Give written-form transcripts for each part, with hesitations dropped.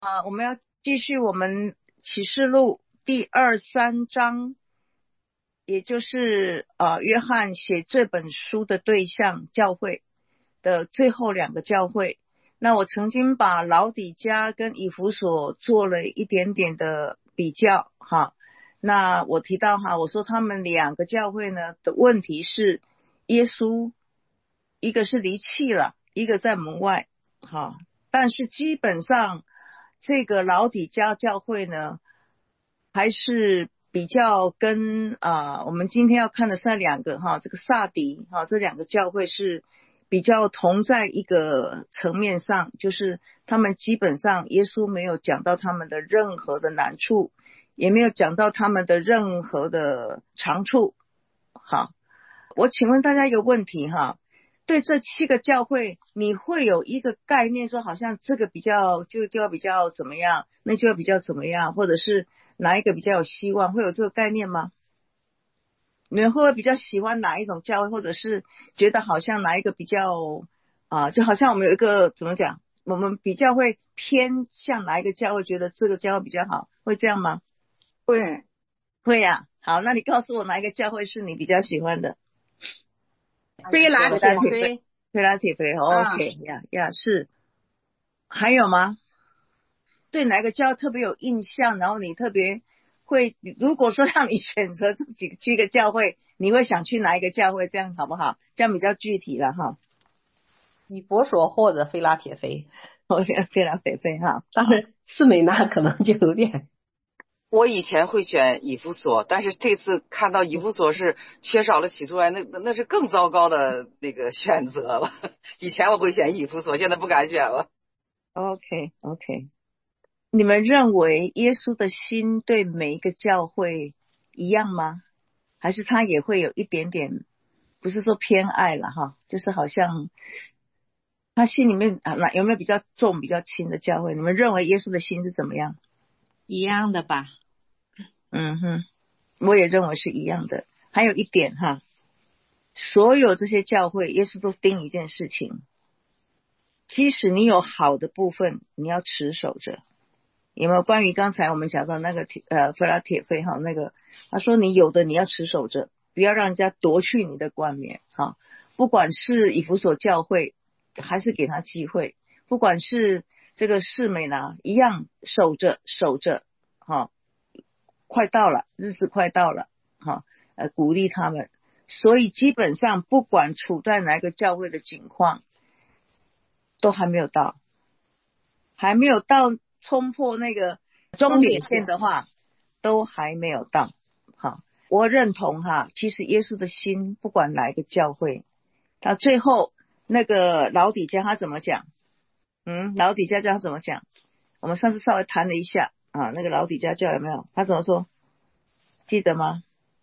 我们要继续我们启示录第2、3章，也就是约翰写这本书的对象教会的最后2个教会。那我曾经把老底嘉跟以弗所做了一点点的比较哈。那我提到我说他们2个教会呢的问题是耶稣一个是离弃了，一个在门外哈。但是基本上这个老底嘉教会呢还是比较跟我们今天要看的是2个这个撒迪这2个教会是比较同在一个层面上，就是他们基本上耶稣没有讲到他们的任何的难处，也没有讲到他们的任何的长处。好，我请问大家一个问题对这7个教会你会有一个概念说好像这个比较就要比较怎么样，那就要比较怎么样，或者是哪一个比较有希望，会有这个概念吗？你们会不会比较喜欢哪一种教会，或者是觉得好像哪一个比较就好像我们有一个怎么讲，我们比较会偏向哪一个教会，觉得这个教会比较好，会这样吗？会呀。好，那你告诉我哪一个教会是你比较喜欢的？ 菲拉铁菲。 菲拉铁菲 OK 呀是。还有吗？对哪个教会特别有印象，然后你特别会，如果说让你选择这7个教会，你会想去哪一个教会，这样好不好？这样比较具体了以弗所或者菲拉铁菲。 菲拉铁菲当然士美那可能就有点。 我以前会选以弗所，但是这次看到以弗所是缺少了起初爱，那是更糟糕的那个选择了。以前我会选以弗所，现在不敢选了。 OK， 你们认为耶稣的心对每一个教会一样吗？还是他也会有一点点，不是说偏爱了就是好像他心里面有没有比较重比较轻的教会？你们认为耶稣的心是怎么样？ 一样的吧。 我也认为是一样的。还有一点所有这些教会耶稣都盯一件事情，即使你有好的部分你要持守着。有没有关于刚才我们讲到那个菲拉铁菲那个，他说你有的你要持守着，不要让人家夺去你的冠冕不管是以弗所教会还是给他机会，不管是这个士美拿一样守着快到了，日子快到了鼓励他们。所以基本上不管处在哪一个教会的情况都还没有到冲破那个终点线的话都还没有到我认同其实耶稣的心不管哪一个教会，到最后那个老底嘉他怎么讲？老底嘉教他怎么讲？我们上次稍微谈了一下那个老底嘉教有没有？他怎么说？记得吗？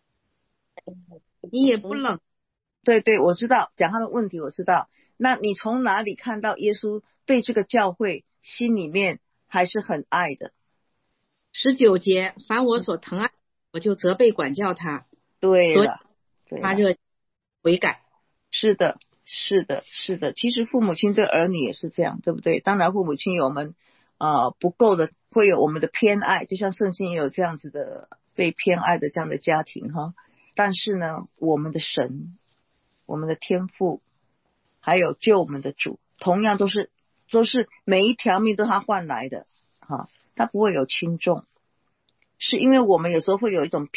你也不冷。 对，我知道，讲他的问题我知道。那你从哪里看到耶稣对这个教会心里面还是很爱的 ？19节，凡我所疼爱，我就责备管教他。 对了， 他热悔改。 是的。其实父母亲对儿女也是这样，对不对？当然父母亲有我们不够的，会有我们的偏爱，就像圣经也有这样子的被偏爱的这样的家庭但是呢，我们的神，我们的天父，还有救我们的主，同样都是每一条命都他换来的他不会有轻重。是因为我们有时候会有一种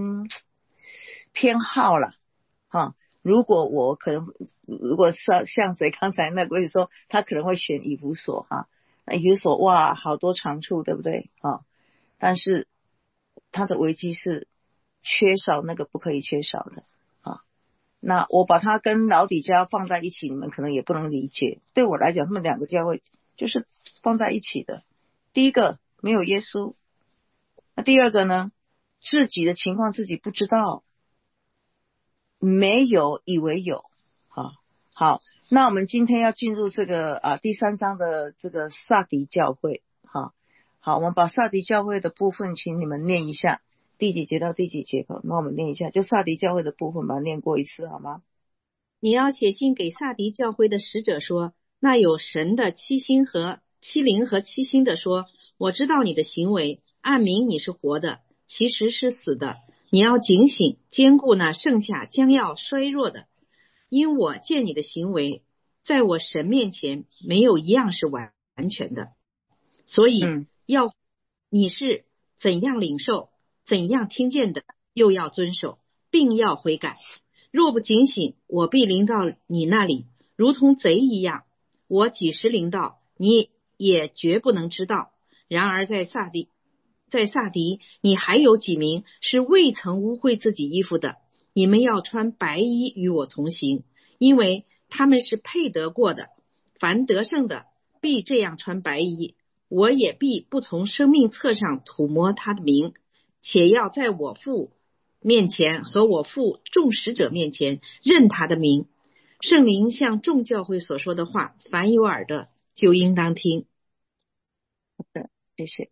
偏好啦如果像谁刚才那个说他可能会选以弗所那以弗所哇好多长处，对不对但是他的危机是缺少那个不可以缺少的那我把它跟老底嘉放在一起，你们可能也不能理解。对我来讲他们2个教会就是放在一起的。第一个没有耶稣，那第二个呢，自己的情况自己不知道，没有以为有好，那我们今天要进入这个第3章的这个撒迪教会好，我们把撒迪教会的部分请你们念一下，第几节到第几节那我们念一下，就撒迪教会的部分把它念过一次好吗？ 你要写信给撒迪教会的使者说，那有神的7星和欺凌和欺心的说，我知道你的行为，暗明你是活的，其实是死的。你要警醒，兼顾那剩下将要衰弱的，因我见你的行为，在我神面前没有一样是完全的。所以你是怎样领受，怎样听见的，又要遵守，并要悔改。若不警醒，我必临到你那里，如同贼一样。我几时临到，你也绝不能知道。然而在撒狄，你还有几名是未曾污秽自己衣服的，你们要穿白衣与我同行，因为他们是配得过的。凡得胜的，必这样穿白衣。我也必不从生命册上涂抹他的名，且要在我父面前和我父众使者面前认他的名。圣灵向众教会所说的话，凡有耳的就应当听。 谢谢。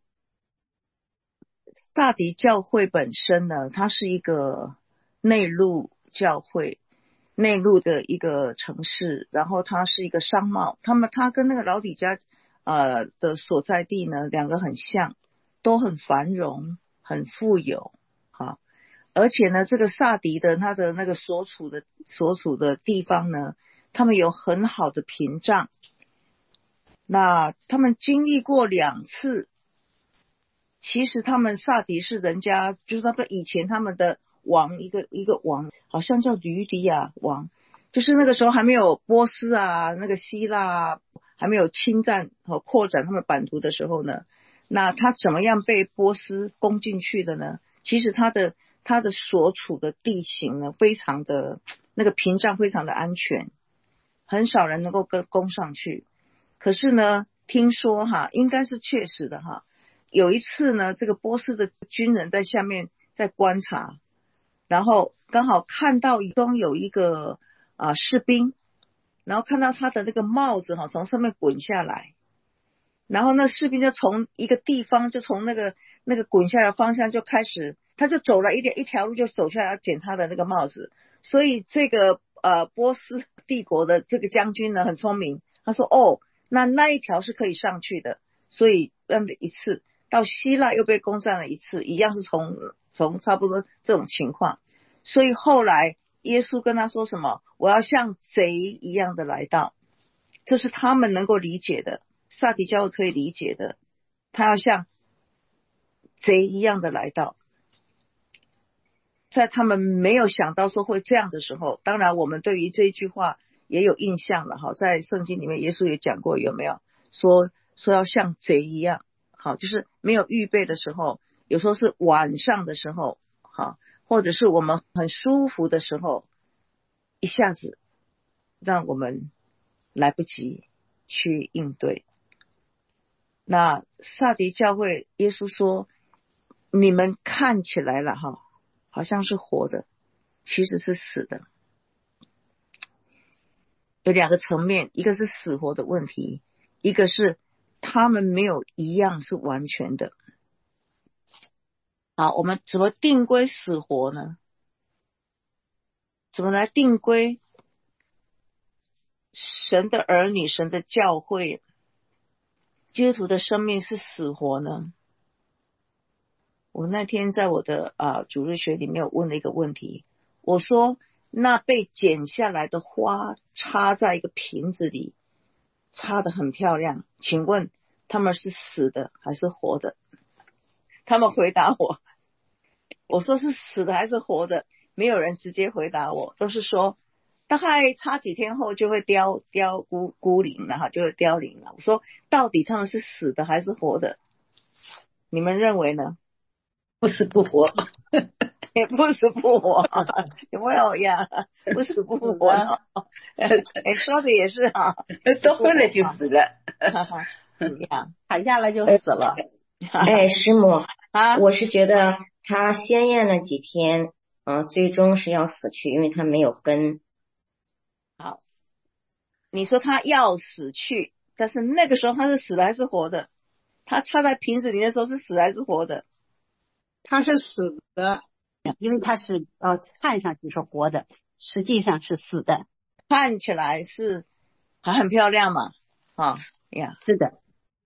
撒狄教会本身呢，它是一个内陆教会，内陆的一个城市，然后它是一个商贸，它跟那个老底嘉的所在地呢，两个很像，都很繁荣，很富有，好，而且呢，这个撒狄的它的那个所处的地方呢，他们有很好的屏障。那他们经历过2次，其实他们撒狄是人家，就是他们以前他们的王，一个王，好像叫吕底亚王，就是那个时候还没有波斯啊，那个希腊啊，还没有侵占和扩展他们版图的时候呢，那他怎么样被波斯攻进去的呢？其实他的所处的地形呢，非常的那个屏障非常的安全，很少人能够攻上去。可是呢，听说应该是确实的有一次呢，这个波斯的军人在下面在观察，然后刚好看到中有一个士兵，然后看到他的那个帽子从上面滚下来，然后那士兵就从一个地方，就从那个滚下来的方向就开始，他就走了一条路就走下来要捡他的那个帽子。所以这个波斯帝国的这个将军呢很聪明，他说那一条是可以上去的，所以一次到希腊又被攻占了一次，一样是从差不多这种情况。所以后来耶稣跟他说什么？我要像贼一样的来到，这是他们能够理解的，撒狄教会可以理解的，他要像贼一样的来到。在他们没有想到说会这样的时候，当然我们对于这一句话也有印象了在圣经里面耶稣也讲过，有没有说要像贼一样，就是没有预备的时候，有时候是晚上的时候或者是我们很舒服的时候，一下子让我们来不及去应对。那撒狄教会耶稣说，你们看起来了好像是活的，其实是死的。有2个层面，一个是死活的问题，一个是他们没有一样是完全的。好，我们怎么定归死活呢？怎么来定归神的儿女，神的教会，基督徒的生命是死活呢？我那天在我的主日学里面有问了一个问题，我说那被剪下来的花插在一个瓶子里，插得很漂亮，请问他们是死的还是活的？他们回答我说是死的还是活的，没有人直接回答我，都是说大概插几天后就会孤零了就会凋零了。我说到底他们是死的还是活的？你们认为呢？ 不死不活。 也不死不活有没有呀？不死不活说的也是说昏了就死了躺下来就死了师母我是觉得他先验了几天最终是要死去，因为他没有根。 好，你说他要死去，但是那个时候他是死的还是活的？他插在瓶子里的时候是死还是活的？ 他是死的，因为他是看上去是活的，实际上是死的。 看起来是还很漂亮嘛呀， 是的。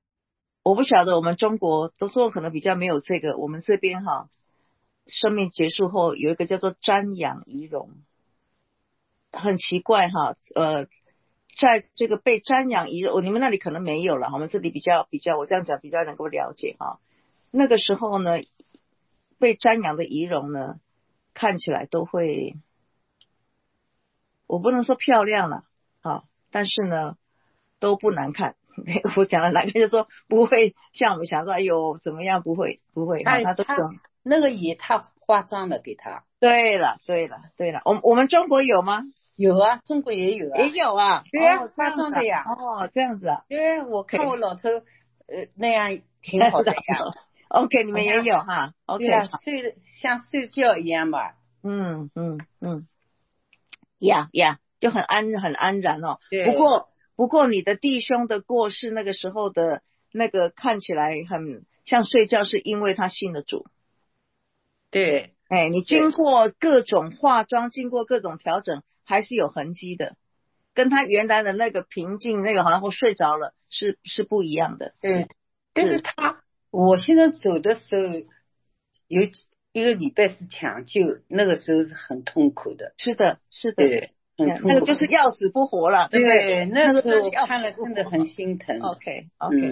我不晓得我们中国都做可能比较没有这个，我们这边生命结束后有一个叫做瞻仰遗容，很奇怪在这个被瞻仰遗容，你们那里可能没有了，我们这里比较我这样讲比较能够了解那个时候呢，被瞻仰的遗容呢，看起来都会，我不能说漂亮了但是呢都不难看。我讲的难看就是说不会像我们想说哎呦怎么样，不会他都那个也他化妆的给他。 对了，我们中国有吗？ 有啊，中国也有啊。 也有啊。 对啊，化妆的呀。 这样子啊。 对，我看我老头那样挺好的呀。 OK， 你们也有哈。OK， 对啊，像睡觉一样吧。 就很安然对。 不过你的弟兄的过世那个时候的那个看起来很像睡觉，是因为他信了主。 对。 你经过各种化妆，经过各种调整，还是有痕迹的，跟他原来的那个平静，那个好像我睡着了，是不一样的。 对，但是我现在走的时候有一个礼拜是抢救，那个时候是很痛苦的。 是的。 对， 那个就是要死不活了，对不对？ 那个时候看了真的很心疼。 OK，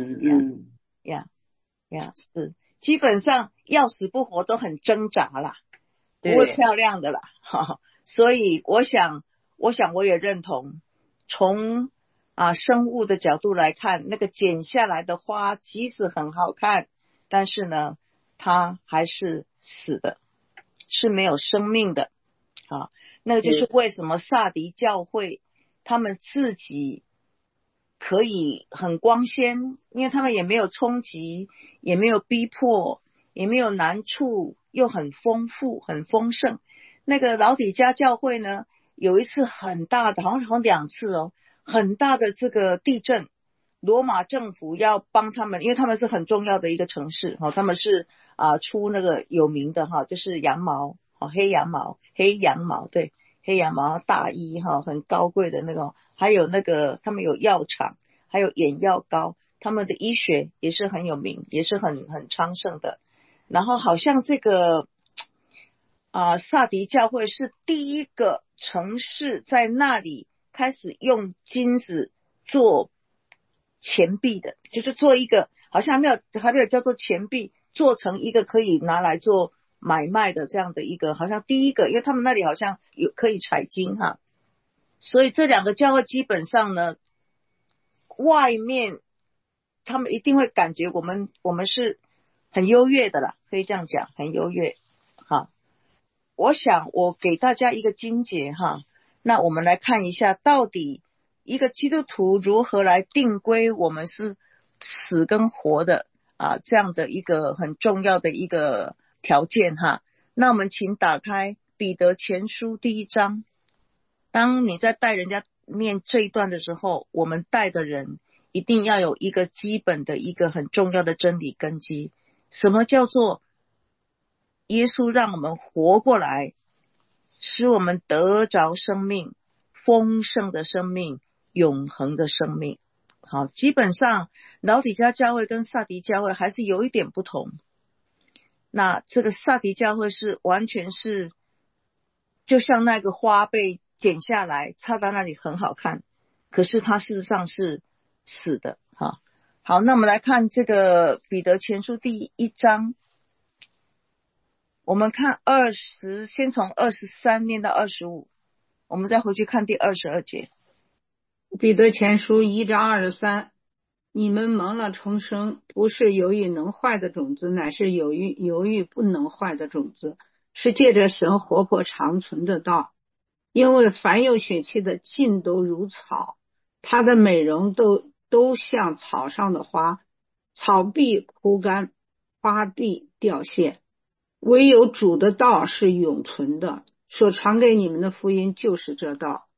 是基本上要死不活都很挣扎啦，不会漂亮的啦。所以我想我也认同，从生物的角度来看，那个剪下来的花即使很好看，但是呢它还是死的，是没有生命的。那个就是为什么萨迪教会他们自己可以很光鲜，因为他们也没有冲击，也没有逼迫，也没有难处，又很丰富很丰盛。那个老底嘉教会呢，有一次很大的，好像2次很大的这个地震，罗马政府要帮他们，因为他们是很重要的一个城市他们是出那个有名的就是羊毛黑羊毛对，黑羊毛大衣很高贵的那种，还有那个他们有药厂，还有眼药膏，他们的医学也是很有名，也是很昌盛的。然后好像这个萨迪教会是第一个城市在那里开始用金子做钱币的，就是做一个好像还没有叫做钱币，做成一个可以拿来做买卖的这样的一个，好像第一个，因为他们那里好像有可以采金所以这2个教会基本上呢，外面他们一定会感觉我们是很优越的啦，可以这样讲，很优越我想我给大家一个经节那我们来看一下，到底一个基督徒如何来定规我们是死跟活的这样的一个很重要的一个条件那我们请打开彼得前书第1章。当你在带人家念这一段的时候，我们带的人一定要有一个基本的一个很重要的真理根基。什么叫做耶稣让我们活过来，使我们得着生命，丰盛的生命，永恒的生命。基本上老底嘉教会跟萨迪教会还是有一点不同。那这个萨迪教会是完全是就像那个花被剪下来插到那里很好看，可是它事实上是死的好，那我们来看这个彼得前书第1章，我们看先从23念到25，我们再回去看第22节。 彼得前书1章23，你们蒙了重生，不是由于能坏的种子，乃是由于不能坏的种子，是借着神活泼长存的道。因为凡有血气的尽都如草，它的美容都像草上的花，草必枯干，花必掉谢，唯有主的道是永存的，所传给你们的福音就是这道。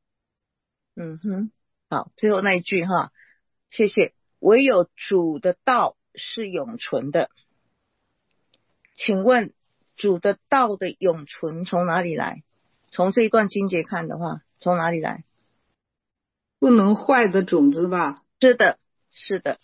好，最后那一句谢谢。唯有主的道是永存的。请问主的道的永存从哪里来？从这一段经节看的话，从哪里来？ 不能坏的种子吧？ 是的。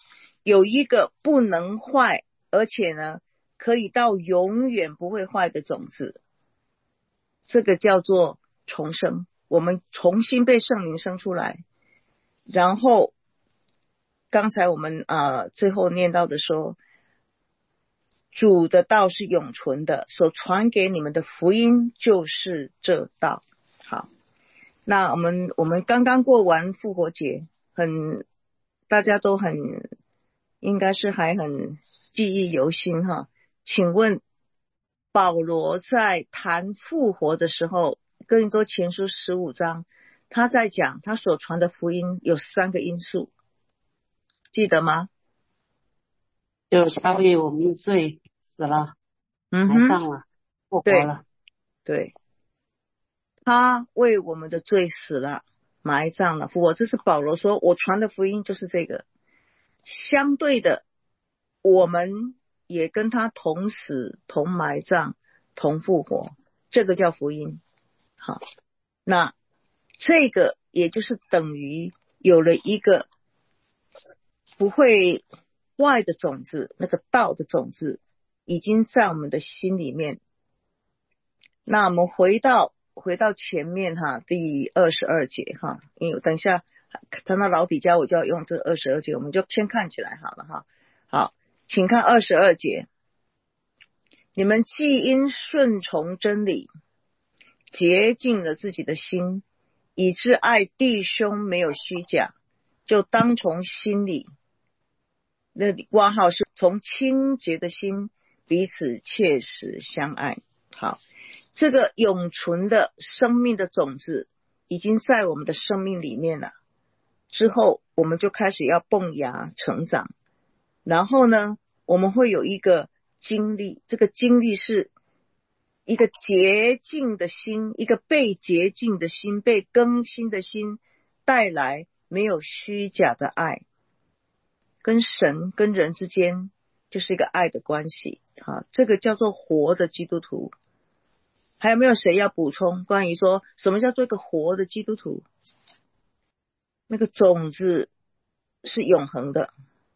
有一个不能坏，而且呢可以到永远不会坏的种子，这个叫做重生。我们重新被圣灵生出来，然后刚才我们最后念到的说，主的道是永存的，所传给你们的福音就是这道。好，那我们刚刚过完复活节，大家都应该是还很记忆犹新哈。请问保罗在谈复活的时候，哥林多前书15章，他在讲他所传的福音有3个因素，记得吗？ 就是他为我们的罪死了，埋葬了，复活了。 对，他为我们的罪死了，埋葬了，复活。这是保罗说我传的福音就是这个。相对的，我们也跟他同死同埋葬同复活，这个叫福音。好，那这个也就是等于有了一个不会坏的种子，那个道的种子已经在我们的心里面。那我们回到前面哈，第22节哈，因为等一下谈到老底家我就要用这22节，我们就先看起来好了哈。好，请看22节，你们既因顺从真理洁净了自己的心，以致爱弟兄没有虚假，就当从心里，那括号是从清洁的心彼此切实相爱。好，这个永存的生命的种子已经在我们的生命里面了，之后我们就开始要蹦芽成长，然后呢我们会有一个经历，这个经历是一个洁净的心，一个被洁净的心，被更新的心带来没有虚假的爱，跟神跟人之间就是一个爱的关系。好，这个叫做活的基督徒。还有没有谁要补充关于说什么叫做一个活的基督徒？那个种子是永恒的，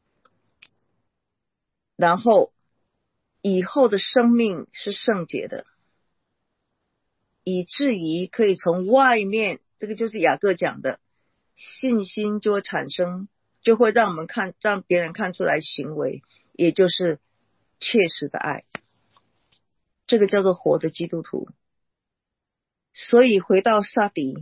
然后以后的生命是圣洁的，以至于可以从外面，这个就是雅各讲的，信心就会产生，就会让别人看出来行为，也就是切实的爱，这个叫做活的基督徒。所以回到撒底，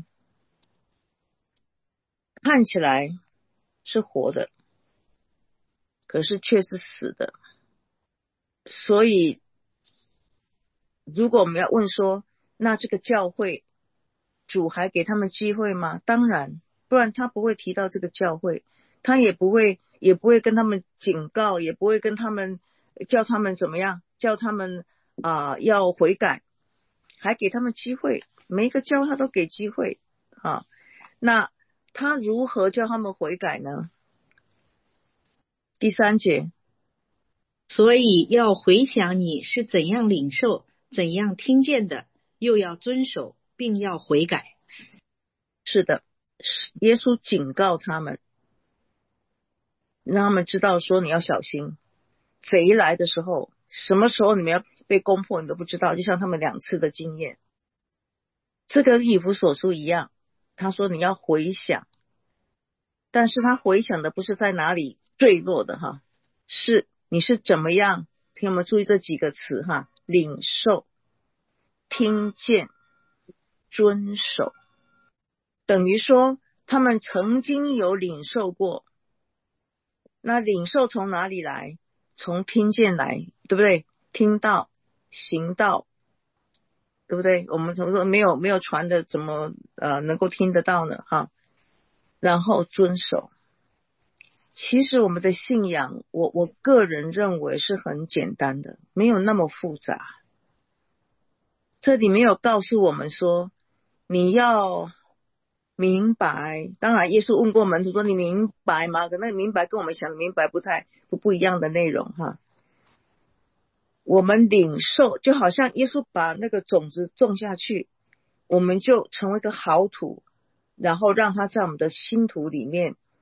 看起来是活的，可是却是死的。所以如果我们要问说，那这个教会主还给他们机会吗？当然，不然他不会提到这个教会，他也不会跟他们警告，也不会跟他们叫他们怎么样，叫他们要悔改，还给他们机会，每一个教他都给机会啊。那他如何叫他们悔改呢？第3节， 所以要回想你是怎样领受，怎样听见的，又要遵守，并要悔改。 是的，耶稣警告他们，让他们知道说你要小心，贼来的时候，什么时候你们要被攻破你都不知道，就像他们2次的经验。这个以弗所书一样，他说你要回想，但是他回想的不是在哪里坠落的哈，是你是怎么样，听我们注意这几个词哈，领受、听见、遵守，等于说他们曾经有领受过。那领受从哪里来？从听见来，对不对？听到、行道，对不对？我们怎么说没有传的怎么能够听得到呢？哈，然后遵守。其实我们的信仰，我个人认为是很简单的，没有那么复杂。这里没有告诉我们说你要明白，当然耶稣问过门徒说你明白吗？可能明白跟我们想的明白不一样的内容哈。我们领受就好像耶稣把那个种子种下去，我们就成为一个好土，然后让它在我们的心土里面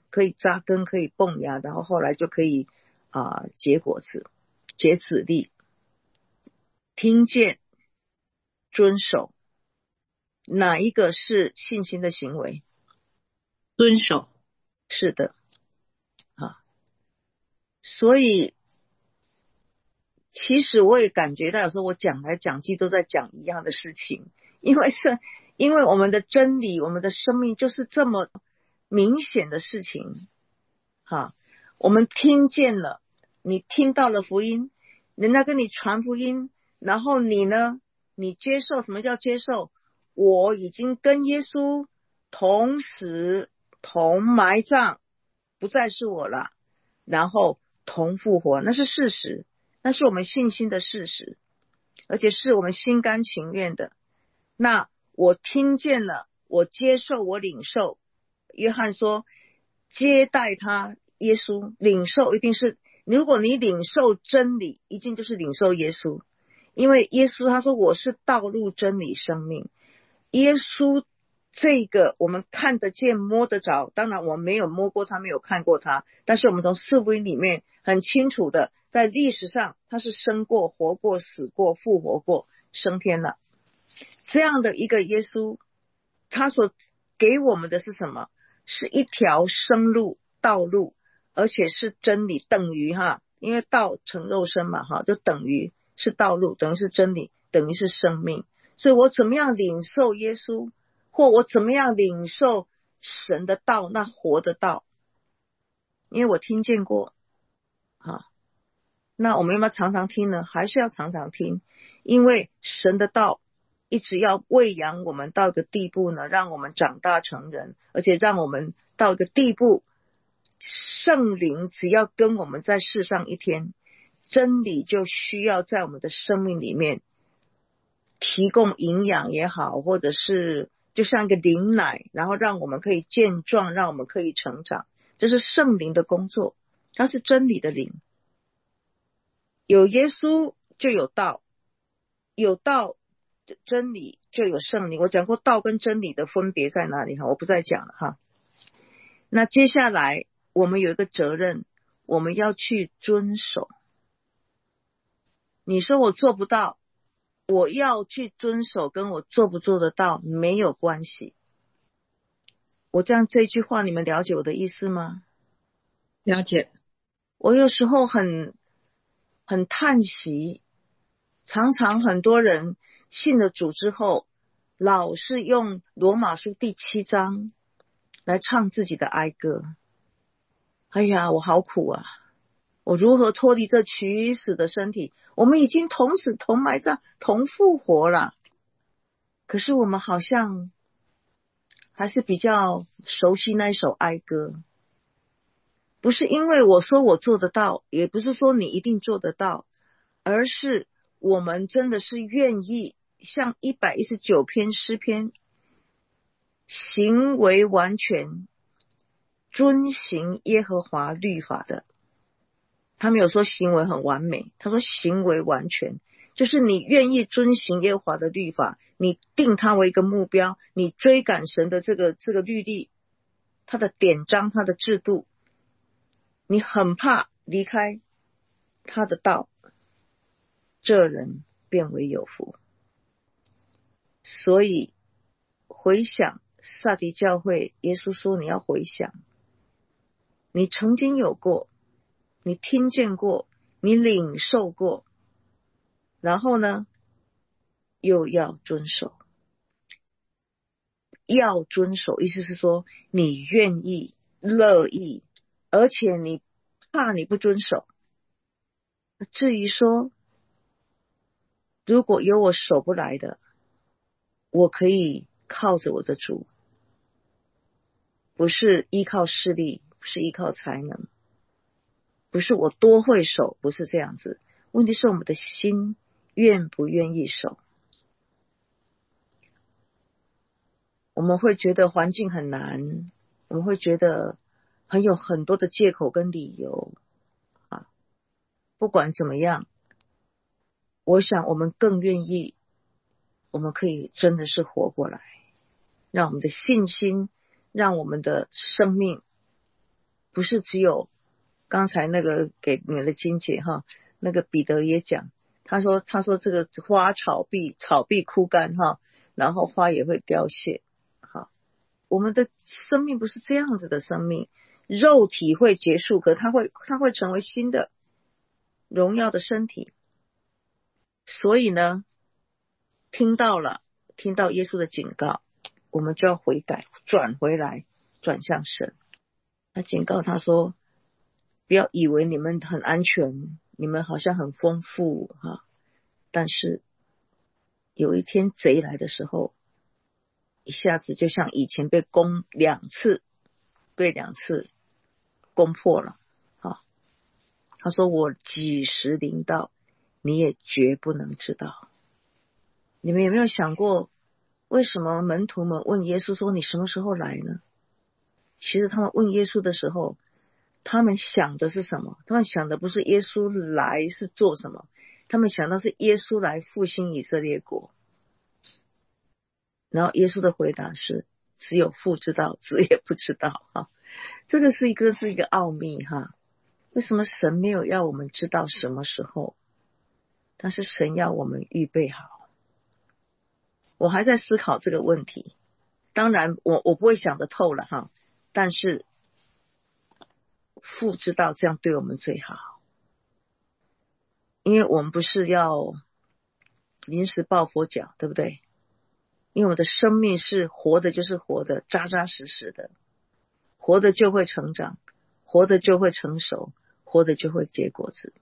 可以扎根，可以蹦芽，然后后来就可以结果子，结籽粒。听见、遵守，哪一个是信心的行为？ 遵守。 是的所以其实我也感觉到有时候我讲来讲去都在讲一样的事情，因为我们的真理，我们的生命就是这么明显的事情我们听见了，你听到了福音，人家跟你传福音，然后你呢，你接受。什么叫接受？我已经跟耶稣同死同埋葬，不再是我了，然后同复活，那是事实，那是我们信心的事实，而且是我们心甘情愿的。那我听见了，我接受，我领受。约翰说接待他，耶稣领受一定是，如果你领受真理，一定就是领受耶稣。因为耶稣他说我是道路真理生命。耶稣这个我们看得见摸得着，当然我们没有摸过他，没有看过他，但是我们从四福音里面很清楚的，在历史上他是生过活过死过复活过升天了。这样的一个耶稣，他所给我们的是什么？是一条生路道路，而且是真理，等于因为道成肉身嘛就等于是道路，等于是真理，等于是生命。所以我怎么样领受耶稣，或我怎么样领受神的道，那活的道，因为我听见过那我们要不要常常听呢？还是要常常听，因为神的道一直要喂养我们到一个地步呢，让我们长大成人，而且让我们到一个地步，圣灵只要跟我们在世上一天，真理就需要在我们的生命里面提供营养也好，或者是就像一个灵奶，然后让我们可以健壮，让我们可以成长。这是圣灵的工作，它是真理的灵。有耶稣就有道，有道真理就有圣灵。我讲过道跟真理的分别在哪里我不再讲了那接下来我们有一个责任，我们要去遵守。你说我做不到，我要去遵守，跟我做不做得到没有关系。我这样这句话你们了解我的意思吗？ 了解。 我有时候很叹息，常常很多人信了主之后，老是用罗马书第7章来唱自己的哀歌。哎呀，我好苦啊，我如何脱离这取死的身体？我们已经同死同埋葬同复活了，可是我们好像还是比较熟悉那一首哀歌。不是因为我说我做得到，也不是说你一定做得到，而是我们真的是愿意像119篇诗篇，行为完全遵行耶和华律法的。他没有说行为很完美，他说行为完全，就是你愿意遵行耶和华的律法，你定它为一个目标，你追赶神的这个律例，他的典章，他的制度，你很怕离开他的道，这人便为有福。所以回想撒狄教会，耶稣说你要回想，你曾经有过，你听见过，你领受过，然后呢又要遵守。要遵守意思是说你愿意乐意，而且你怕你不遵守。至于说如果有我守不来的，我可以靠着我的主，不是依靠势力，不是依靠才能，不是我多会守，不是这样子。问题是我们的心愿不愿意守。我们会觉得环境很难，我们会觉得有很多的借口跟理由不管怎么样，我想我们更愿意，我们可以真的是活过来，让我们的信心，让我们的生命不是只有刚才那个给你们的金姐哈，那个彼得也讲，他说这个花草必枯干哈，然后花也会凋谢。好，我们的生命不是这样子的生命，肉体会结束，可它会成为新的荣耀的身体。所以呢，听到耶稣的警告，我们就要悔改，转回来，转向神。他警告他说，不要以为你们很安全，你们好像很丰富哈，但是有一天贼来的时候，一下子就像以前被两次攻破了啊。他说我几时临到，你也绝不能知道。你们有没有想过，为什么门徒们问耶稣说你什么时候来呢？其实他们问耶稣的时候，他们想的是什么？他们想的不是耶稣来是做什么，他们想到是耶稣来复兴以色列国。然后耶稣的回答是，只有父知道，子也不知道哈。这个是一个奥秘哈。为什么神没有要我们知道什么时候？但是神要我们预备好。我还在思考这个问题，当然我不会想得透了哈，但是父知道这样对我们最好，因为我们不是要临时抱佛脚，对不对？因为我们的生命是活的就是活的，扎扎实实的，活的就会成长，活的就会成熟，活的就会结果子，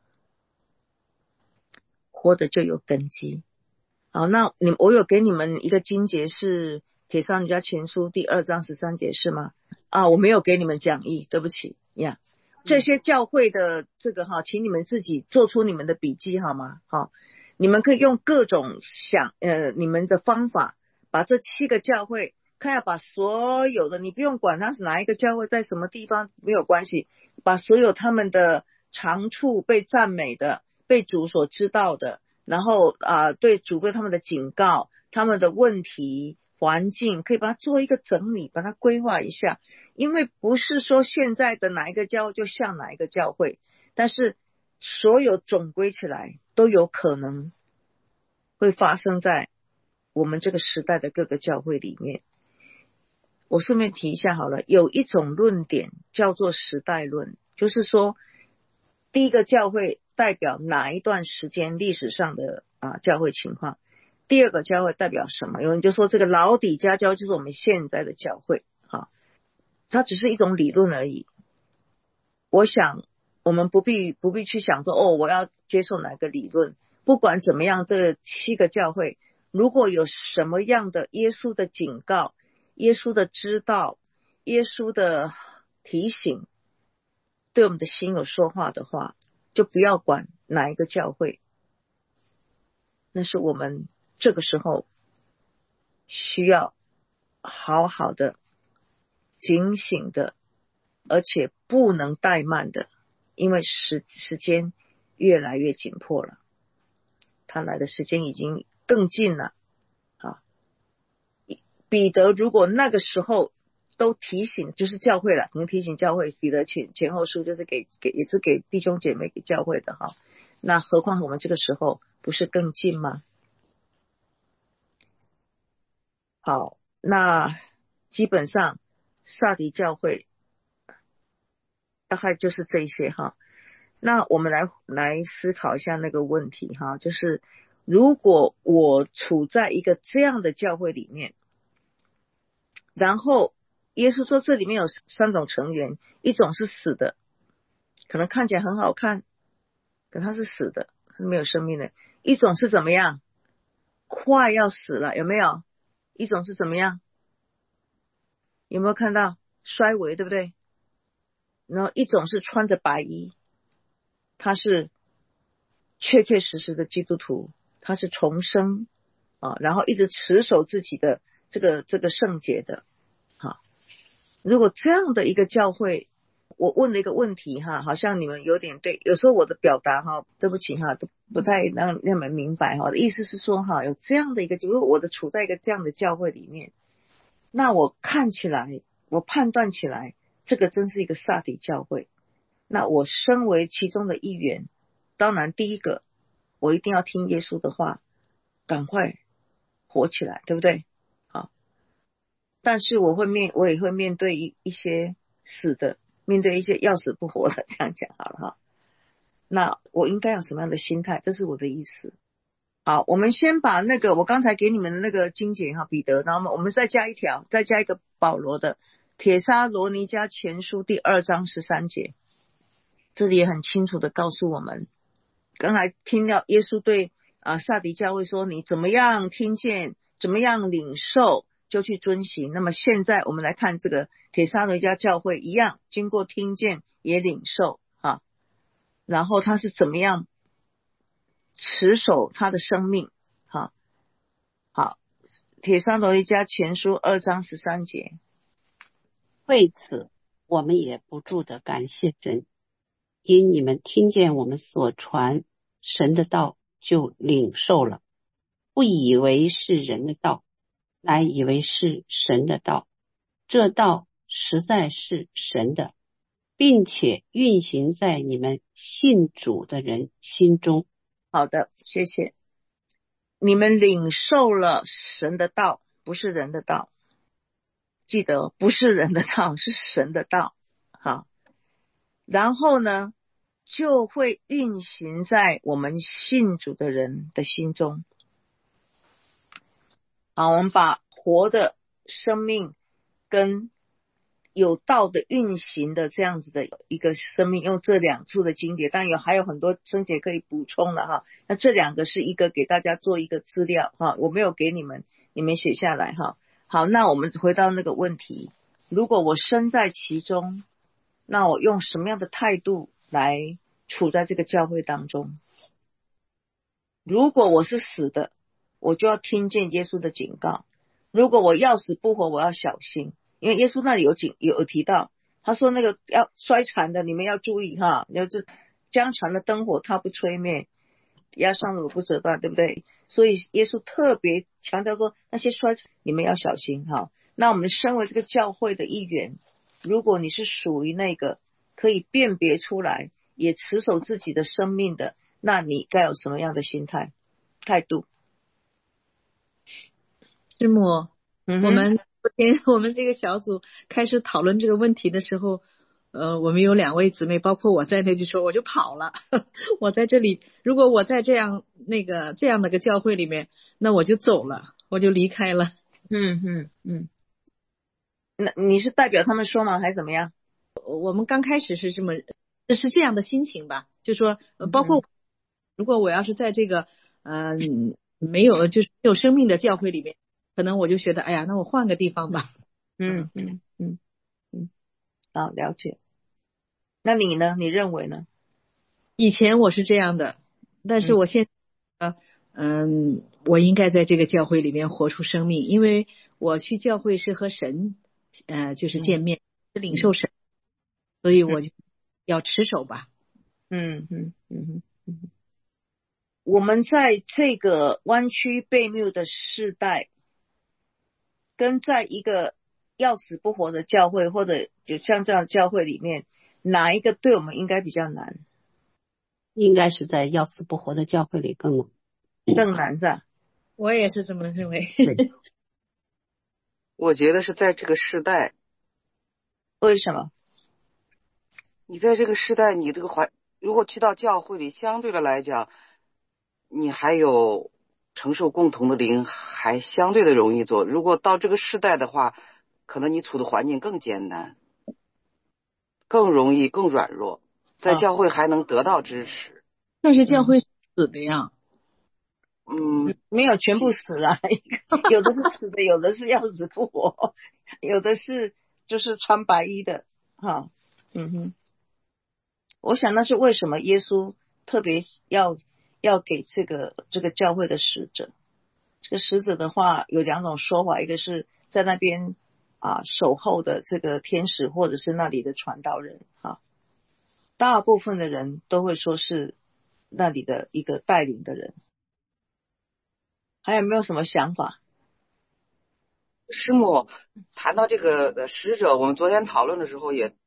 活的就有根基。好，那我有给你们一个经节是帖撒罗尼迦前书第2章13节是吗？我没有给你们讲义，对不起呀。这些教会的这个请你们自己做出你们的笔记好吗？好，你们可以用各种你们的方法，把这7个教会，看要把所有的，你不用管它是哪一个教会在什么地方没有关系，把所有他们的长处被赞美的，被主所知道的，然后对主对他们的警告，他们的问题环境，可以把它做一个整理，把它规划一下。因为不是说现在的哪一个教会就像哪一个教会，但是所有总归起来都有可能会发生在我们这个时代的各个教会里面。我顺便提一下好了，有一种论点叫做时代论，就是说第一个教会代表哪一段时间历史上的教会情况，第二个教会代表什么。有人就说这个老底嘉教就是我们现在的教会，它只是一种理论而已。我想我们不必去想说我要接受哪个理论。不管怎么样，这7个教会如果有什么样的耶稣的警告，耶稣的知道，耶稣的提醒，对我们的心有说话的话，就不要管哪一个教会。那是我们这个时候需要好好的警醒的，而且不能怠慢的，因为时间越来越紧迫了，他来的时间已经更近了。彼得如果那个时候都提醒，就是教会了，能提醒教会，彼得前后书就是也是给弟兄姐妹给教会的哈。那何况我们这个时候不是更近吗？好，那基本上撒狄教会大概就是这些哈。那我们来思考一下那个问题哈，就是如果我处在一个这样的教会里面，然后耶稣说这里面有3种成员，一种是死的，可能看起来很好看，可它是死的，它是没有生命的。一种是怎么样，快要死了，有没有？一种是怎么样，有没有看到衰微，对不对？然后一种是穿着白衣，他是确确实实的基督徒，他是重生然后一直持守自己的这个圣洁的。如果这样的一个教会，我问了一个问题好像你们有点对，有时候我的表达对不起都不太让你们明白意思是说有这样的一个，如果我的处在一个这样的教会里面，那我看起来，我判断起来， 这个真是一个萨底教会。那我身为其中的一员，当然第一个我一定要听耶稣的话，赶快活起来，对不对？好，但是我也会面对一些死的，面对一些要死不活的，这样讲好了哈。那我应该有什么样的心态？这是我的意思。好，我们先把那个我刚才给你们的那个经节哈，彼得，然后我们再加一条，再加一个保罗的帖撒罗尼迦前书第2章13节，这里也很清楚的告诉我们，刚才听到耶稣对撒底教会说，你怎么样听见，怎么样领受，就去遵行。那么现在我们来看这个帖撒罗尼迦教会一样，经过听见也领受哈，然后他是怎么样持守他的生命。好，帖撒罗尼迦前书2章13节， 为此我们也不住的感谢神，因你们听见我们所传神的道，就领受了，不以为是人的道，乃以为是神的道。这道实在是神的，并且运行在你们信主的人心中。 好的，谢谢。你们领受了神的道，不是人的道，记得不是人的道，是神的道。好，然后呢就会运行在我们信主的人的心中。好，我们把活的生命跟有道的运行的这样子的一个生命，用这两处的经节，但还有很多经节可以补充的哈。那这两个是一个给大家做一个资料哈，我没有给你们，你们写下来哈。好，那我们回到那个问题，如果我身在其中，那我用什么样的态度来处在这个教会当中？如果我是死的，我就要听见耶稣的警告。如果我要死不活，我要小心，因为耶稣那里有提到，他说那个要摔船的，你们要注意哈，就是将船的灯火他不吹灭，压伤了我不折断，对不对？所以耶稣特别强调说，那些摔船你们要小心哈。那我们身为这个教会的一员，如果你是属于那个可以辨别出来，也持守自己的生命的，那你该有什么样的心态态度？ 师母，我们昨天我们这个小组开始讨论这个问题的时候，我们有2位姊妹，包括我在内，就说我就跑了。我在这里，如果我在这样的个教会里面，那我就走了，我就离开了。 那你是代表他们说吗，还是怎么样？ 我们刚开始是这样的心情吧，就说包括如果我要是在这个没有生命的教会里面，可能我就觉得哎呀，那我换个地方吧。 好，了解。那你呢？你认为呢？ 以前我是这样的，但是我现在我应该在这个教会里面活出生命，因为我去教会是和神就是见面，是领受神，所以我就要持守吧。 我们在这个弯曲悖谬的世代，跟在一个要死不活的教会，或者就像这样的教会里面，哪一个对我们应该比较难？ 应该是在要死不活的教会里更难是吧？ 我也是这么认为。 我觉得是在这个时代。 为什么？ 你在这个时代，你这个如果去到教会里，相对的来讲，你还有承受共同的灵，还相对的容易做。如果到这个时代的话，可能你处的环境更艰难，更容易更软弱，在教会还能得到支持。 但是教会死的呀。 没有全部死了，有的是死的，有的是要死不活，有的是就是穿白衣的哈。我想那是为什么耶稣特别要给这个教会的使者。这个使者的话有2种说法，一个是在那边守候的这个天使，或者是那里的传道人哈。大部分的人都会说是那里的一个带领的人。还有没有什么想法？ 师母谈到这个使者，我们昨天讨论的时候也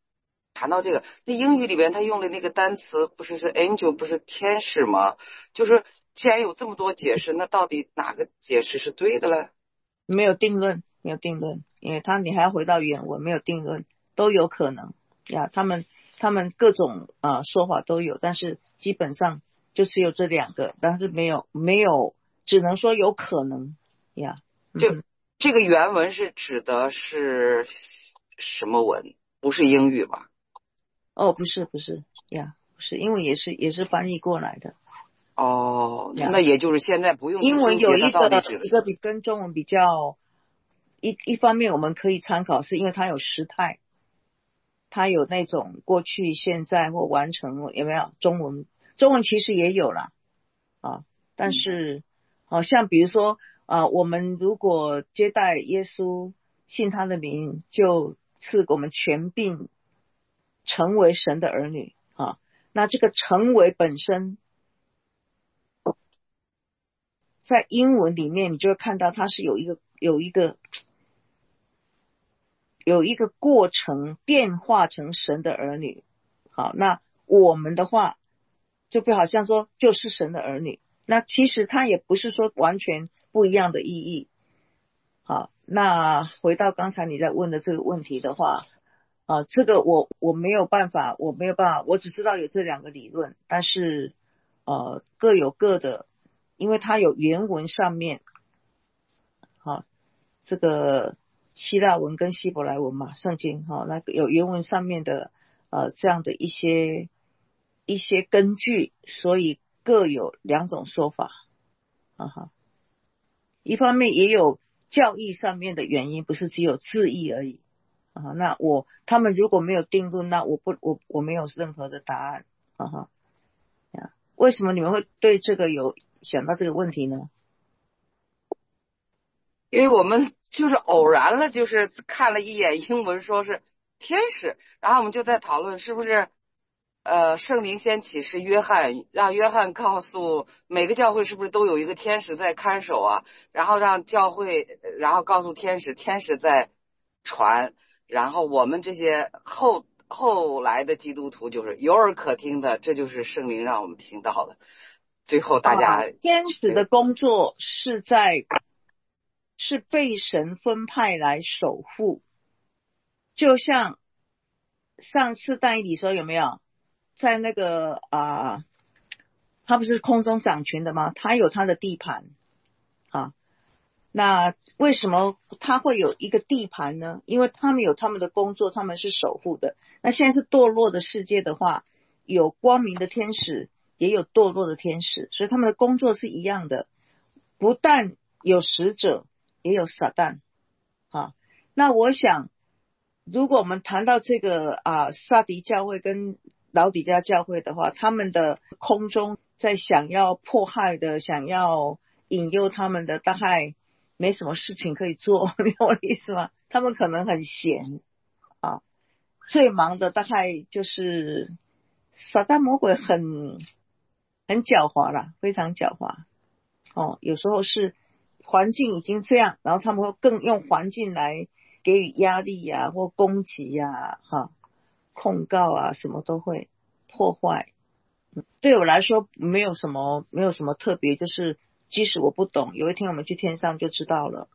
谈到这个，那英语里边他用的那个单词不是 angel 不是天使吗？就是既然有这么多解释，那到底哪个解释是对的嘞？ 没有定论，没有定论，因为你还要回到原文，没有定论，都有可能呀。他们各种说法都有，但是基本上就只有这两个，但是没有，只能说有可能呀。 就这个原文是指的是什么文？不是英语吧？ 哦，不是呀，不是，英文也是翻译过来的。 哦，那也就是现在不用英文有一个比跟中文比较一方面我们可以参考，是因为它有时态，它有那种过去、现在或完成，有没有？中文其实也有啦但是像比如说我们如果接待耶稣，信他的名，就赐我们权柄成为神的儿女那这个成为本身在英文里面你就会看到它是有一个过程变化成神的儿女。好，那我们的话就不好像说就是神的儿女，那其实它也不是说完全不一样的意义。好，那回到刚才你在问的这个问题的话这个我没有办法，我只知道有这两个理论，但是各有各的，因为它有原文上面这个希腊文跟希伯来文嘛，圣经那个有原文上面的这样的一些根据，所以各有两种说法一方面也有教义上面的原因，不是只有字义而已那他们如果没有定论，那我没有任何的答案为什么你们会对这个有想到这个问题呢？ 因为我们就是偶然了，就是看了一眼英文说是天使，然后我们就在讨论是不是圣灵先启示约翰，让约翰告诉每个教会是不是都有一个天使在看守啊，然后让教会然后告诉天使，天使在传，然后我们这些后来的基督徒就是有耳可听的，这就是圣灵让我们听到的。最后大家天使的工作是被神分派来守护，就像上次但以理说有没有在那个他不是空中掌权的吗？他有他的地盘那为什么他会有一个地盘呢？因为他们有他们的工作，他们是守护的。那现在是堕落的世界的话，有光明的天使也有堕落的天使，所以他们的工作是一样的，不但有使者也有撒旦那我想如果我们谈到这个撒狄教会跟老底嘉教会的话，他们的空中在想要迫害的，想要引诱他们的，大概没什么事情可以做，你懂我的意思吗？他们可能很闲最忙的大概就是撒旦魔鬼很狡猾啦，非常狡猾有时候是环境已经这样，然后他们会更用环境来给予压力或攻击控告什么都会破坏。对我来说没有什么特别，就是即使我不懂，有一天我们去天上就知道了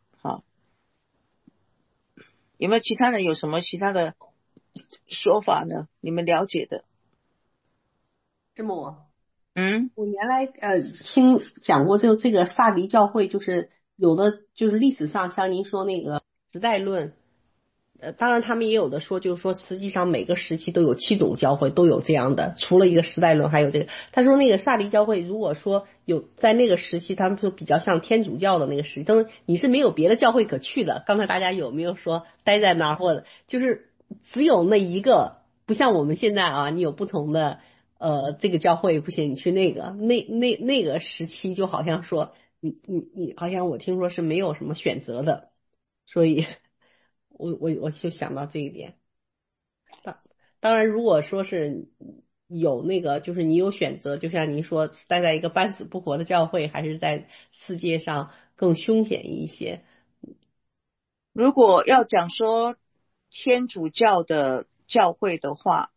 有没有其他人有什么其他的说法呢？你们了解的？ 这么我原来听讲过，就这个萨迪教会，就是有的就是历史上像您说那个时代论，当然他们也有的说，就是说实际上每个时期都有7种教会都有这样的，除了一个时代论还有这个。他说那个萨迪教会如果说有在那个时期，他们说比较像天主教的那个时期，他说你是没有别的教会可去的。刚才大家有没有说待在那儿，或者就是只有那一个，不像我们现在你有不同的这个教会不行，你去那个时期就好像说你好像我听说是没有什么选择的，所以我就想到这一点。当然如果说是有那个就是你有选择，就像您说待在一个半死不活的教会，还是在世界上更凶险一些。 如果要讲说天主教的教会的话，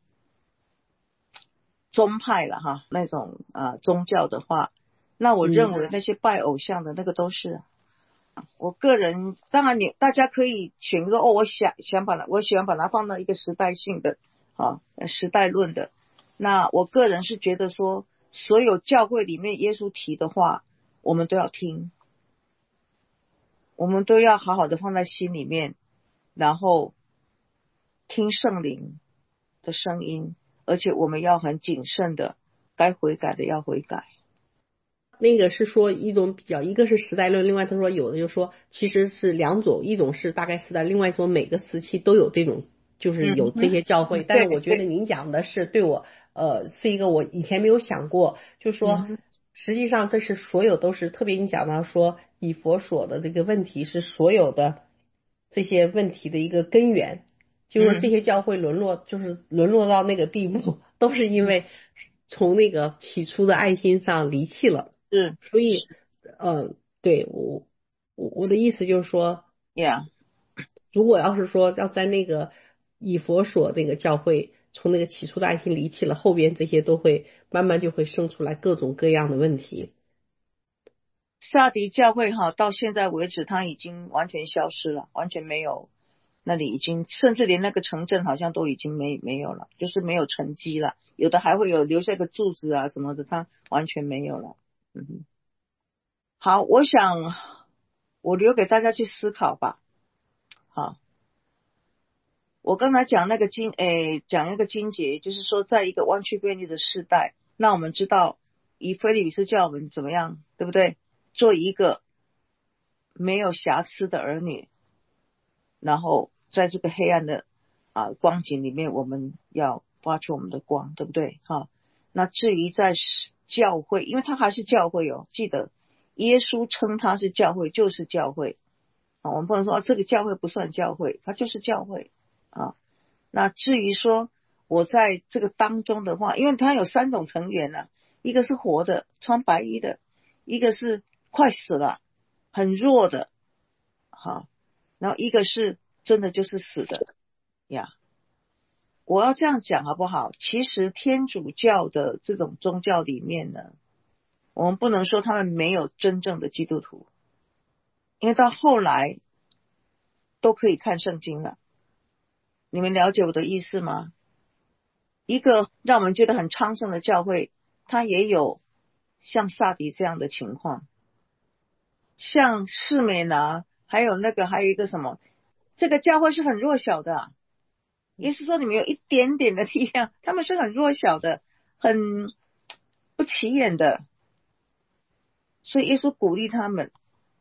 宗派了哈，那种宗教的话，那我认为那些拜偶像的那个都是，我个人当然大家可以选说我喜欢把它放到一个时代性的时代论的。那我个人是觉得说，所有教会里面耶稣提的话，我们都要听，我们都要好好的放在心里面，然后听圣灵的声音，而且我们要很谨慎的，该悔改的要悔改。 那个是说一种比较，一个是时代论，另外他说有的就说其实是两种，一种是大概时代，另外说每个时期都有这种，就是有这些教会。但是我觉得您讲的是对我是一个我以前没有想过，就是说实际上这是所有都是，特别你讲到说以佛所的这个问题是所有的这些问题的一个根源，就是这些教会沦落到那个地步，都是因为从那个起初的爱心上离弃了。所以对，我的意思就是说如果要是说要在那个以佛所那个教会从那个起初的爱心离弃了，后边这些都会慢慢就会生出来各种各样的问题。 萨迪教会到现在为止它已经完全消失了，完全没有，那里已经甚至连那个城镇好像都已经没有了，就是没有沉积了，有的还会有留下个柱子啊什么的，它完全没有了。好，我想我留给大家去思考吧。好，我刚才讲那个讲一个经节，就是说在一个弯曲便利的世代，那我们知道以腓立比书叫我们怎么样，对不对？做一个没有瑕疵的儿女，然后在这个黑暗的光景里面，我们要发出我们的光，对不对？那至于在教会，因为它还是教会记得耶稣称它是教会，就是教会我们不能说这个教会不算教会，它就是教会那至于说我在这个当中的话，因为它有3种成员一个是活的穿白衣的，一个是快死了很弱的然后一个是真的就是死的我要这样讲好不好？其实天主教的这种宗教里面呢，我们不能说他们没有真正的基督徒，因为到后来都可以看圣经了。你们了解我的意思吗？一个让我们觉得很昌盛的教会，它也有像萨迪这样的情况，像士美拿，还有一个什么，这个教会是很弱小的耶稣说你们有一点点的力量，他们是很弱小的，很不起眼的，所以耶稣鼓励他们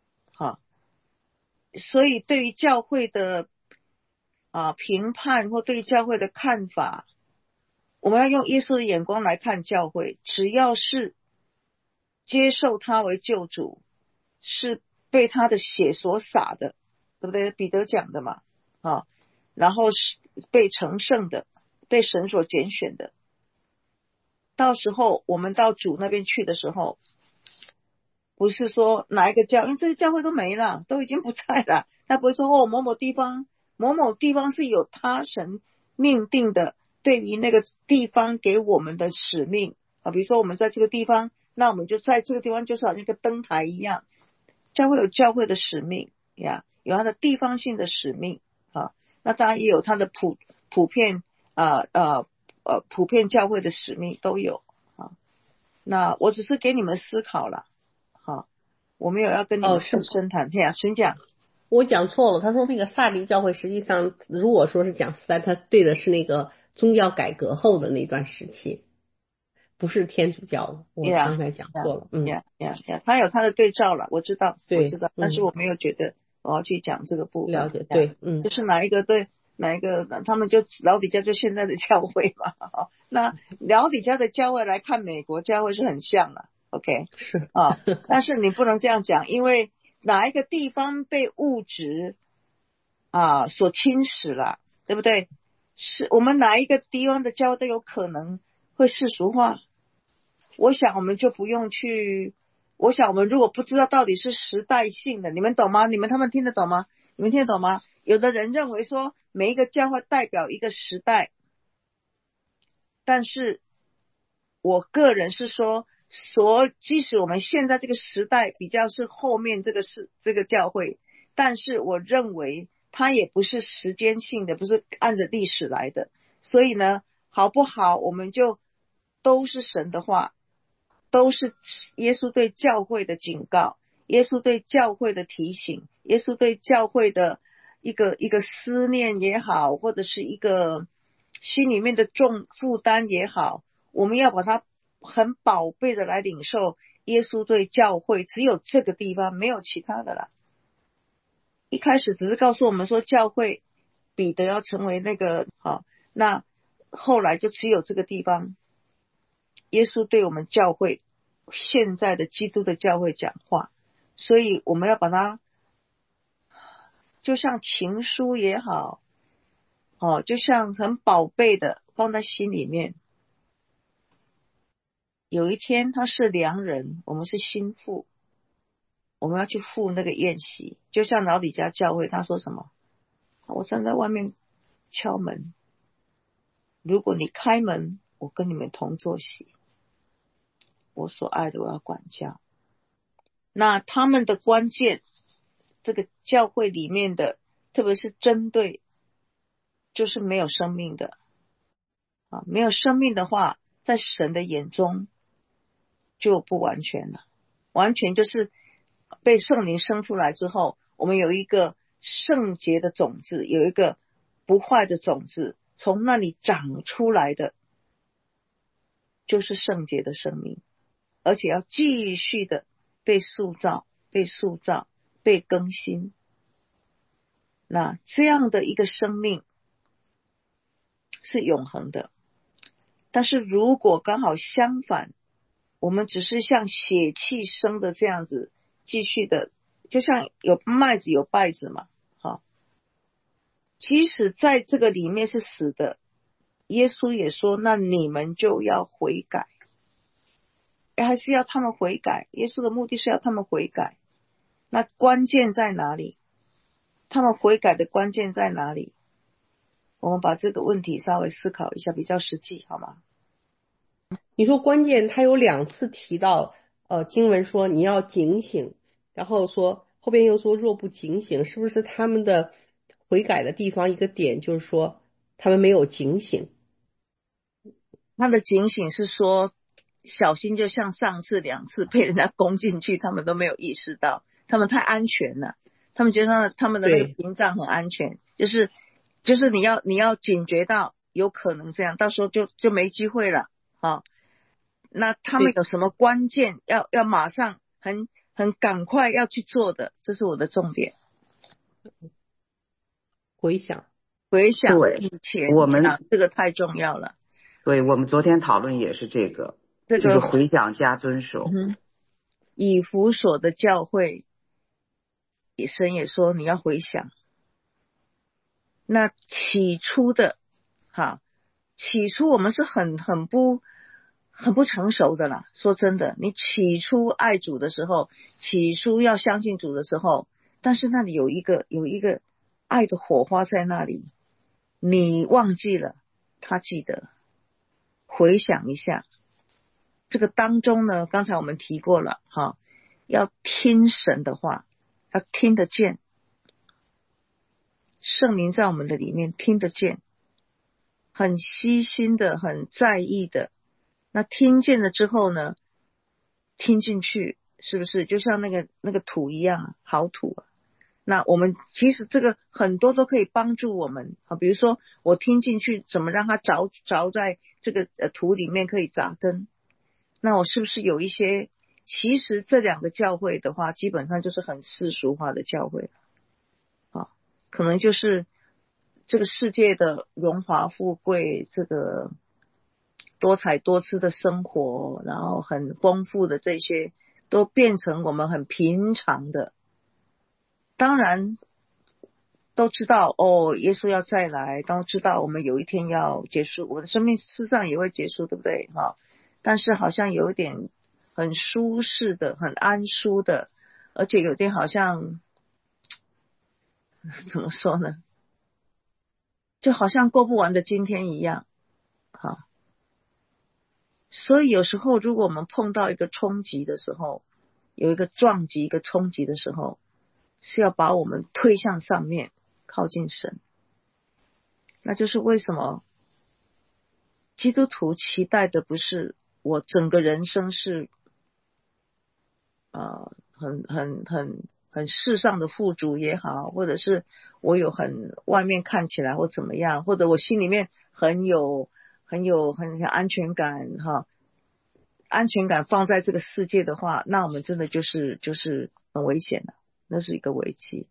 所以对于教会的评判或对教会的看法，我们要用耶稣的眼光来看教会，只要是接受他为救主，是被他的血所洒的，对不对？彼得讲的嘛然后是被成圣的，被神所拣选的，到时候我们到主那边去的时候，不是说哪一个教，因为这些教会都没了，都已经不在了，他不会说某某地方是有他神命定的，对于那个地方给我们的使命比如说我们在这个地方，那我们就在这个地方就是好像一个灯台一样，教会有教会的使命有它的地方性的使命那当然也有它的普遍普遍教会的使命都有那我只是给你们思考了我没有要跟你们深谈请讲。 我讲错了，他说那个萨迪教会实际上如果说是讲时代，他对的是那个宗教改革后的那段时期，不是天主教，我刚才讲错了他有他的对照了，我知道但是我没有觉得我要去讲这个部分。 了解，对就是哪一个对哪一个，他们就老底家就现在的教会嘛那老底家的教会来看美国教会是很像了 OK 是但是你不能这样讲，因为哪一个地方被物质所侵蚀了，对不对？是我们哪一个地方的教会都有可能会世俗化。我想我们就不用去，我想我们如果不知道到底是时代性的，你们懂吗？他们听得懂吗？你们听得懂吗？有的人认为说每一个教会代表一个时代但是我个人是说，即使我们现在这个时代比较是后面这个教会，但是我认为它也不是时间性的，不是按着历史来的。所以呢，好不好，我们就都是神的话，都是耶稣对教会的警告，耶稣对教会的提醒，耶稣对教会的一个思念也好，或者是一个心里面的重负担也好，我们要把它很宝贝的来领受耶稣对教会，只有这个地方，没有其他的啦。一开始只是告诉我们说教会彼得要成为那个那后来就只有这个地方，耶稣对我们教会现在的基督的教会讲话，所以我们要把它就像情书也好，就像很宝贝的放在心里面。有一天他是良人，我们是心腹，我们要去赴那个宴席，就像老底嘉教会他说什么，我站在外面敲门，如果你开门，我跟你们同坐席，我所爱的我要管教。那他们的关键，这个教会里面的特别是针对就是没有生命的没有生命的话，在神的眼中就不完全了。完全就是被圣灵生出来之后，我们有一个圣洁的种子，有一个不坏的种子，从那里长出来的就是圣洁的生命，而且要继续的被塑造被更新。那这样的一个生命是永恒的。但是如果刚好相反，我们只是像血气生的这样子继续的，就像有麦子有稗子嘛，即使在这个里面是死的，耶稣也说那你们就要悔改，还是要他们悔改。耶稣的目的是要他们悔改。那关键在哪里？他们悔改的关键在哪里？我们把这个问题稍微思考一下，比较实际好吗？ 你说关键他有2次提到经文说你要警醒，然后说后边又说若不警醒，是不是他们的悔改的地方一个点就是说他们没有警醒？ 他的警醒是说小心，就像上次2次被人家攻进去，他们都没有意识到，他们太安全了，他们觉得他们的那个屏障很安全，就是你要警觉到有可能这样，到时候就没机会了那他们有什么关键要马上很赶快要去做的，这是我的重点。 回想以前，我们这个太重要了。 对，我们昨天讨论也是这个回想加遵守。 以弗所的教会，神也说你要回想。那起初我们是很不成熟的啦，说真的，你起初爱主的时候，起初要相信主的时候，但是那里有一个爱的火花在那里，你忘记了，他记得。回想一下这个当中呢，刚才我们提过了要听神的话，要听得见，圣灵在我们的里面听得见，很细心的，很在意的。那听见了之后呢，听进去，是不是就像那个土一样，好土啊。那我们其实这个很多都可以帮助我们比如说我听进去，怎么让它着在这个土里面可以扎根。那我是不是有一些，其实这2个教会的话基本上就是很世俗化的教会可能就是这个世界的荣华富贵，这个多彩多姿的生活，然后很丰富的这些都变成我们很平常的。当然都知道耶稣要再来，都知道我们有一天要结束，我们的生命事实上也会结束，对不对但是好像有一点很舒适的，很安舒的，而且有点好像怎么说呢，就好像过不完的今天一样所以有时候如果我们碰到一个冲击的时候，有一个撞击一个冲击的时候，是要把我们推向上面，靠近神。那就是为什么基督徒期待的不是我整个人生是很世上的富足也好，或者是我有很外面看起来或怎么样，或者我心里面很有安全感哈，安全感放在这个世界的话，那我们真的就是很危险的，那是一个危机。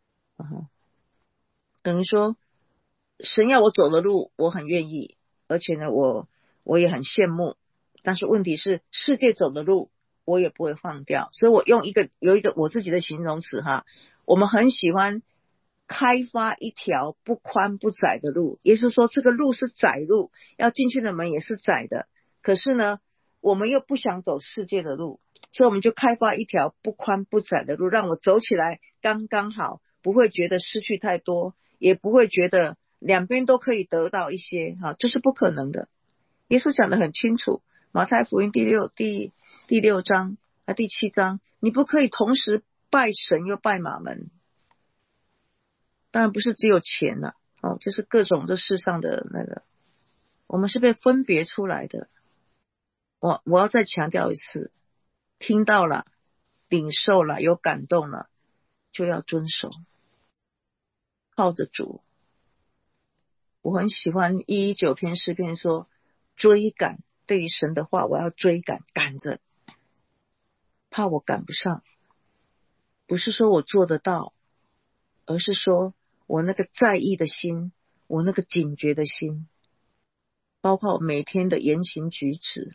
等于说神要我走的路我很愿意，而且呢我也很羡慕，但是问题是世界走的路我也不会放掉。所以我有一个我自己的形容词哈，我们很喜欢开发一条不宽不窄的路，也就是说这个路是窄路，要进去的门也是窄的，可是呢我们又不想走世界的路，所以我们就开发一条不宽不窄的路，让我走起来刚刚好，不会觉得失去太多，也不会觉得两边都可以得到一些，这是不可能的。耶稣讲得很清楚，马太福音第六章第7章，你不可以同时拜神又拜马门。当然不是只有钱了，就是各种这世上的那个，我们是被分别出来的。我要再强调一次，听到了领受了有感动了就要遵守，靠着主。我很喜欢119篇诗篇说追赶，对于神的话我要追赶，赶着，怕我赶不上，不是说我做得到，而是说我那个在意的心，我那个警觉的心，包括我每天的言行举止，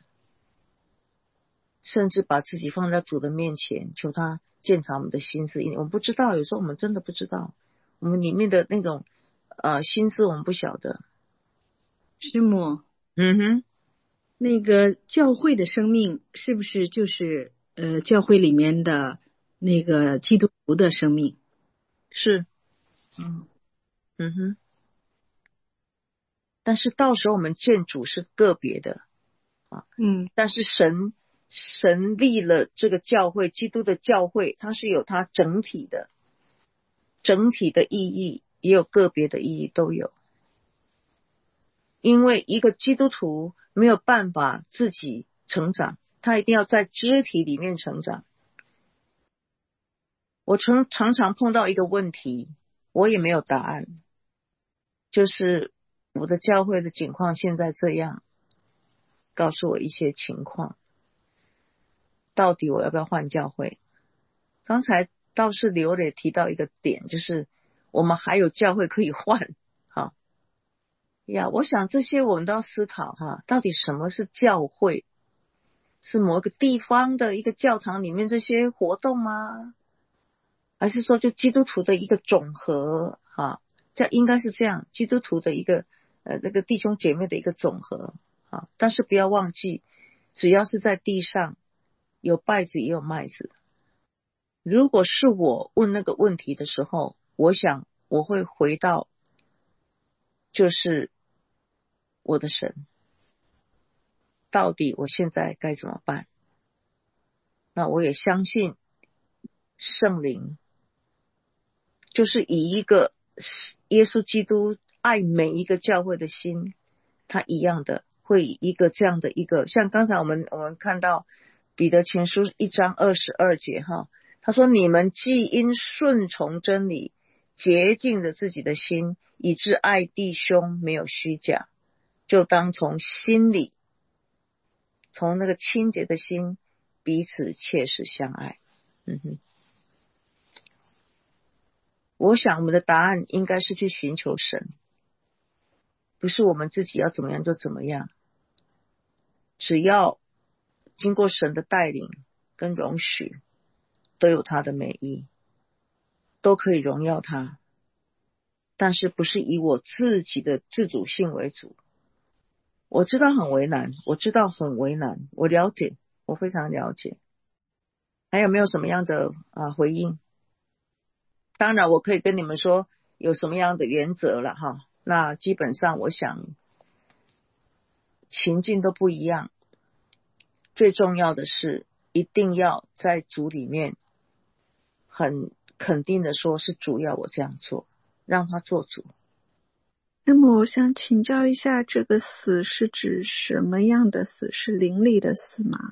甚至把自己放在主的面前，求他鉴察我们的心思。我们不知道，有时候我们真的不知道我们里面的那种心思，我们不晓得。 师母，那个教会的生命是不是就是教会里面的那个基督徒的生命？ 是。但是到时候我们见主是个别的但是神立了这个教会，基督的教会，它是有它整体的意义，也有个别的意义，都有。因为一个基督徒没有办法自己成长，他一定要在肢体里面成长。我常常碰到一个问题，我也没有答案，就是我的教会的情况现在这样，告诉我一些情况，到底我要不要换教会？刚才倒是刘磊提到一个点，就是我们还有教会可以换我想这些我们都要思考到底什么是教会？是某个地方的一个教堂里面这些活动吗？还是说就基督徒的一个总和这应该是这样，基督徒的一个这个弟兄姐妹的一个总和但是不要忘记，只要是在地上有稗子也有麦子。如果是我问那个问题的时候，我想我会回到就是我的神，到底我现在该怎么办？那我也相信圣灵就是以一个耶稣基督爱每一个教会的心，他一样的会以一个这样的一个，像刚才我们看到彼得前书1章22节他说你们既因顺从真理洁净了自己的心，以致爱弟兄没有虚假，就当从心里，从那个清洁的心彼此切实相爱。我想我们的答案应该是去寻求神，不是我们自己要怎么样就怎么样，只要经过神的带领跟容许，都有他的美意，都可以荣耀他，但是不是以我自己的自主性为主。我知道很为难，我了解，我非常了解。还有没有什么样的回应？当然我可以跟你们说有什么样的原则了那基本上我想情境都不一样， 最重要的是一定要在主里面很肯定的说是主要我这样做，让他做主。 那么我想请教一下，这个死是指什么样的死？是灵里的死吗？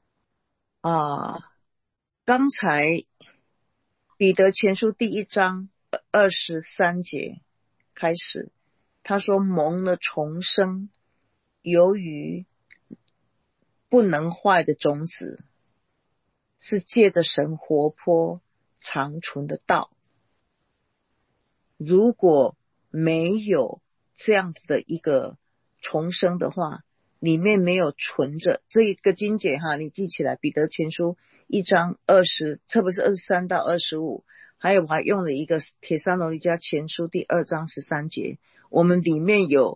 刚才彼得前书第1章23节开始，他说蒙了重生，由于不能坏的种子，是借着神活泼长存的道。如果没有这样子的一个重生的话，里面没有存着这一个经节哈，你记起来，彼得前书1章20，特别是23到25，还有我还用了一个帖撒罗尼迦前书第2章13节，我们里面有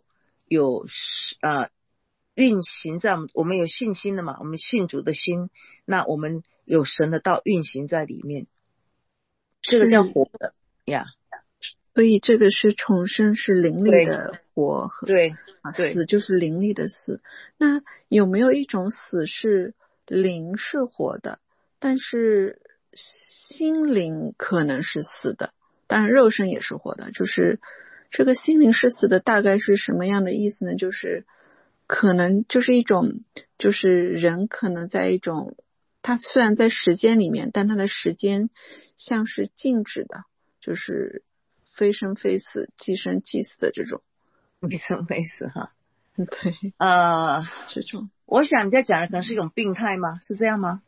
运行在我们有信心的嘛，我们信主的心，那我们有神的道运行在里面，这个叫活的呀。 所以这个是重生，是灵里的活和对， 死就是灵里的死。那有没有一种死是灵是活的，但是心灵可能是死的，当然肉身也是活的，就是这个心灵是死的大概是什么样的意思呢？就是可能就是一种，就是人可能在一种，他虽然在时间里面，但他的时间像是静止的，就是非生非死，既生既死的这种。 非生非死哈。 对。这种。 我想你在讲的可能是一种病态吗？是这样吗？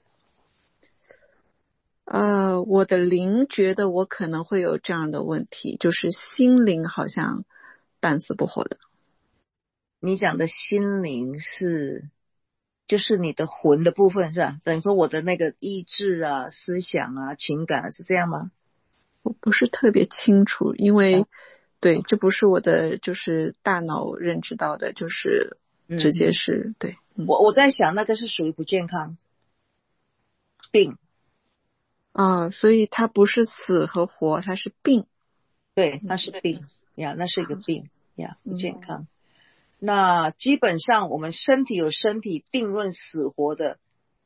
我的灵觉得我可能会有这样的问题，就是心灵好像半死不活的。 你讲的心灵是就是你的魂的部分是吧？等于说我的那个意志啊、思想啊、情感啊，是这样吗？ 我不是特别清楚，因为对，这不是我的就是大脑认知到的，就是直接是对。 我在想那个是属于不健康病所以它不是死和活，它是病。 对，它是病呀，那是一个病呀，不健康。那基本上我们身体有身体定论死活的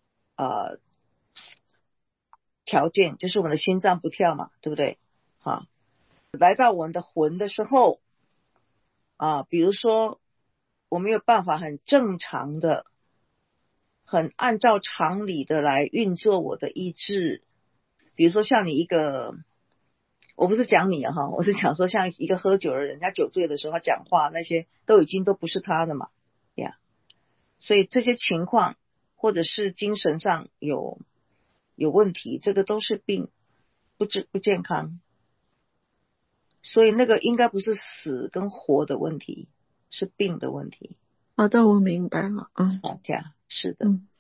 条件，就是我们的心脏不跳嘛，对不对？好，来到我们的魂的时候比如说我没有办法很正常的很按照常理的来运作我的意志，比如说像你一个，我不是讲你哈，我是讲说像一个喝酒的人，家酒醉的时候他讲话那些都已经都不是他的嘛呀，所以这些情况或者是精神上有问题，这个都是病，不健康。所以那个应该不是死跟活的问题，是病的问题。 好的，我明白了。 是的。